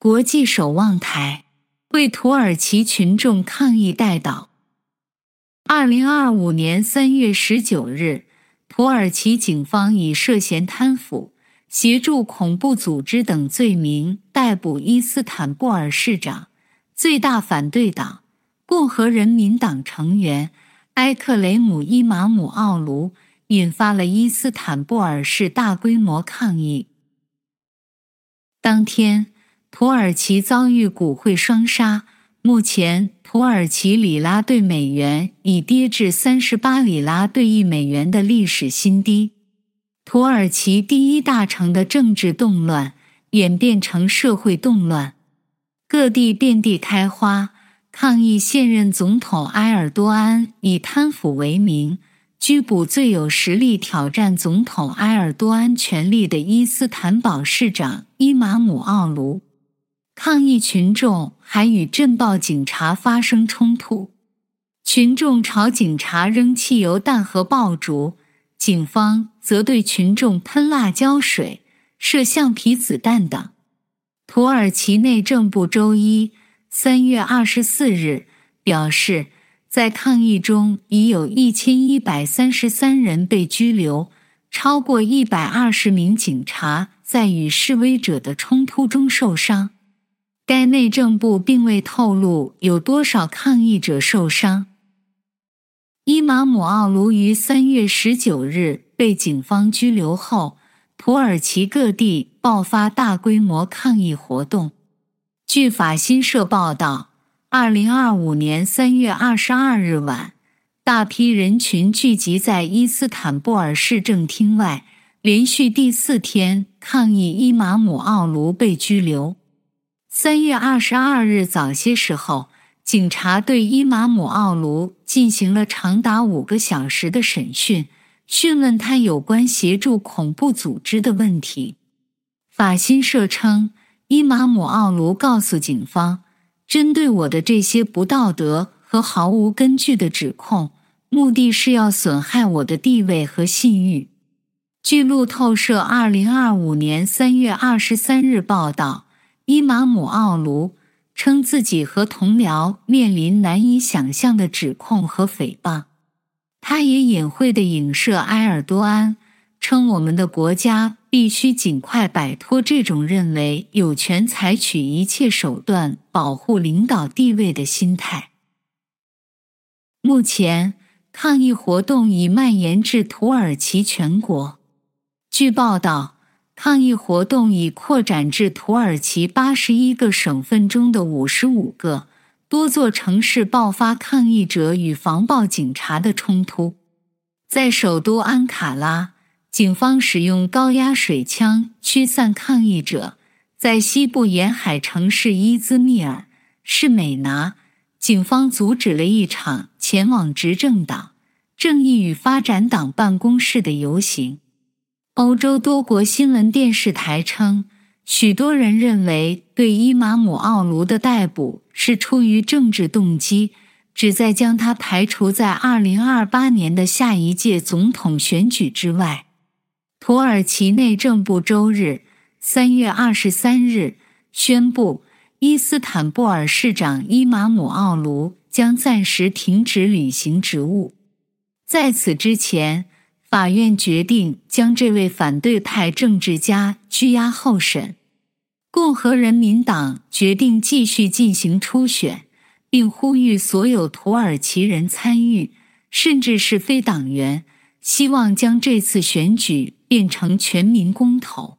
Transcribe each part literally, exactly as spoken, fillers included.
国际守望台为土耳其群众抗议代祷。二零二五年三月十九日，土耳其警方以涉嫌贪腐、协助恐怖组织等罪名逮捕伊斯坦布尔市长、最大反对党共和人民党成员埃克雷姆·伊马姆奥卢，引发了伊斯坦布尔市大规模抗议。当天，土耳其遭遇股汇双杀，目前土耳其里拉对美元已跌至三十八里拉对一美元的历史新低。土耳其第一大城的政治动乱演变成社会动乱，各地遍地开花，抗议现任总统埃尔多安以贪腐为名拘捕最有实力挑战总统埃尔多安权力的伊斯坦堡市长伊马姆奥卢。抗议群众还与镇暴警察发生冲突，群众朝警察扔汽油弹和爆竹，警方则对群众喷辣椒水、射橡皮子弹等。土耳其内政部周一三月二十四日表示，在抗议中已有一千一百三十三人被拘留，超过一百二十名警察在与示威者的冲突中受伤。该内政部并未透露有多少抗议者受伤。伊马姆奥卢于三月十九日被警方拘留后，土耳其各地爆发大规模抗议活动。据法新社报道，二零二五年三月二十二日晚，大批人群聚集在伊斯坦布尔市政厅外，连续第四天抗议伊马姆奥卢被拘留。三月二十二日早些时候，警察对伊马姆奥卢进行了长达五个小时的审讯，讯问他有关协助恐怖组织的问题。法新社称，伊马姆奥卢告诉警方，针对我的这些不道德和毫无根据的指控，目的是要损害我的地位和信誉。据路透社二零二五年三月二十三日报道，伊马姆奥卢称自己和同僚面临难以想象的指控和诽谤。他也隐晦地影射埃尔多安，称我们的国家必须尽快摆脱这种认为有权采取一切手段保护领导地位的心态。目前，抗议活动已蔓延至土耳其全国。据报道，抗议活动已扩展至土耳其八十一个省份中的五十五个，多座城市爆发抗议者与防暴警察的冲突。在首都安卡拉，警方使用高压水枪驱散抗议者；在西部沿海城市伊兹密尔、士美拿，警方阻止了一场前往执政党、正义与发展党办公室的游行。欧洲多国新闻电视台称，许多人认为对伊马姆奥卢的逮捕是出于政治动机，旨在将他排除在二零二八年的下一届总统选举之外。土耳其内政部周日三月二十三日宣布，伊斯坦布尔市长伊马姆奥卢将暂时停止履行职务。在此之前，法院决定将这位反对派政治家拘押候审。共和人民党决定继续进行初选，并呼吁所有土耳其人参与，甚至是非党员，希望将这次选举变成全民公投。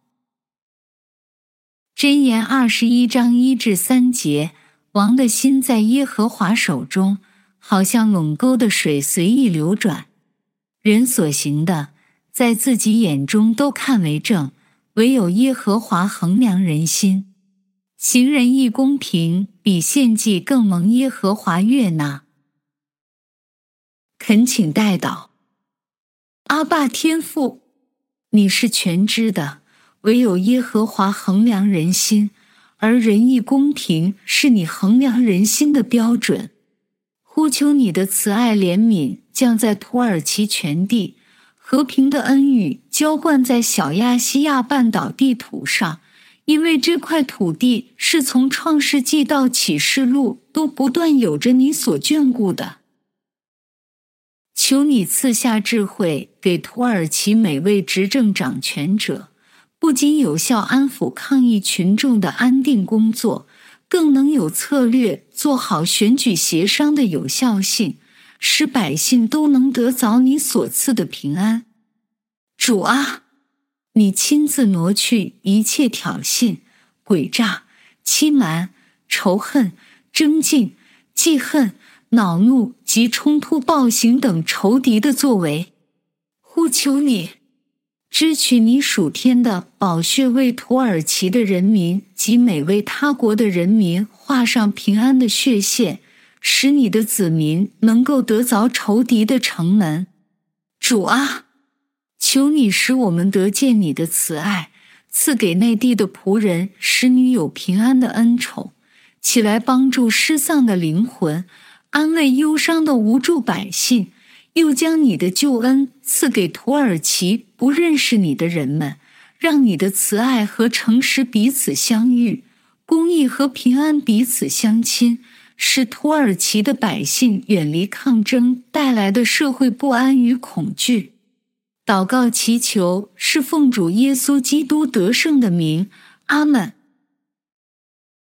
箴言二十一章一至三节，王的心在耶和华手中，好像垄沟的水随意流转。人所行的，在自己眼中都看为正，唯有耶和华衡量人心。行人义公平，比献祭更蒙耶和华悦纳。恳请代祷。阿爸天父，你是全知的，唯有耶和华衡量人心，而仁义公平是你衡量人心的标准。呼求你的慈爱怜悯降在土耳其全地，和平的恩雨浇灌在小亚细亚半岛地图上， 因为这块土地是从创世纪到启示录都不断有着你所眷顾的。求你赐下智慧给土耳其每位执政掌权者，不仅有效安抚抗议群众的安定工作，更能有策略做好选举协商的有效性，使百姓都能得着你所赐的平安。主啊，你亲自挪去一切挑衅、诡诈、欺瞒、仇恨、争竞、记恨、恼怒及冲突暴行等仇敌的作为。呼求你，支取你属天的宝血，为土耳其的人民及每位他国的人民画上平安的血线，使你的子民能够得着仇敌的城门。主啊，求你使我们得见你的慈爱，赐给内地的仆人，使你有平安的恩宠，起来帮助失丧的灵魂，安慰忧伤的无助百姓，又将你的救恩赐给土耳其不认识你的人们，让你的慈爱和诚实彼此相遇，公义和平安彼此相亲，使土耳其的百姓远离抗争带来的社会不安与恐惧。祷告祈求是奉主耶稣基督得胜的名，阿们。